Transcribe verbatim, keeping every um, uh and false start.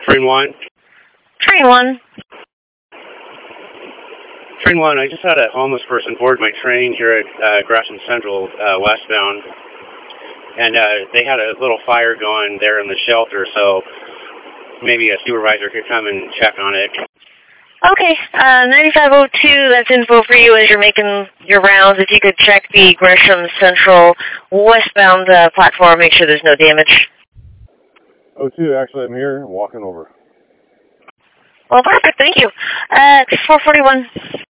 Train one. Train one. Train one, I just had a homeless person board my train here at uh, Grafton Central uh, westbound. And uh, they had a little fire going there in the shelter, so maybe a supervisor could come and check on it. Okay, uh, ninety-five oh two, that's info for you as you're making your rounds. If you could check the Gresham Central westbound uh, platform, make sure there's no damage. oh two, actually, I'm here, walking over. Well, perfect, thank you. Uh, four forty-one.